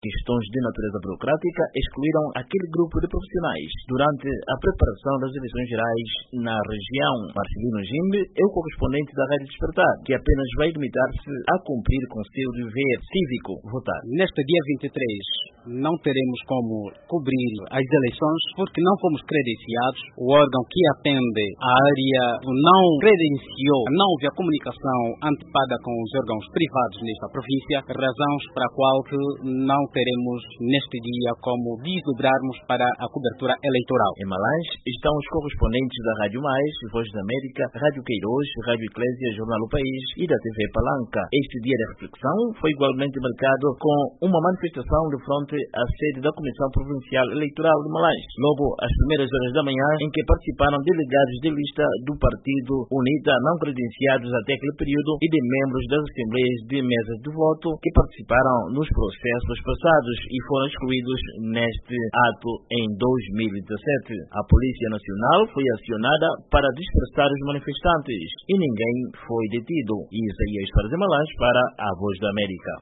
Questões de natureza burocrática excluíram aquele grupo de profissionais durante a preparação das eleições gerais na região. Marcelino Jimbe é o correspondente da Rádio Despertar, que apenas vai limitar-se a cumprir com seu dever cívico, votar. Neste dia 23 não teremos como cobrir as eleições porque não fomos credenciados. O órgão que atende a área não credenciou, não houve a comunicação antecipada com os órgãos privados nesta província, razões para a qual não teremos neste dia como desdobrarmos para a cobertura eleitoral. Em Malange estão os correspondentes da Rádio Mais, Voz da América, Rádio Queiroz, Rádio Eclésia, Jornal O País e da TV Palanca. Este dia de reflexão foi igualmente marcado com uma manifestação de frente à sede da Comissão Provincial Eleitoral de Malange. Logo às primeiras horas da manhã, em que participaram delegados de lista do partido UNITA não credenciados até aquele período e de membros das assembleias de mesas de voto que participaram nos processos passados e foram excluídos neste ato em 2017. A Polícia Nacional foi acionada para dispersar os manifestantes e ninguém foi detido. Isaías Fares de Malange para a Voz da América.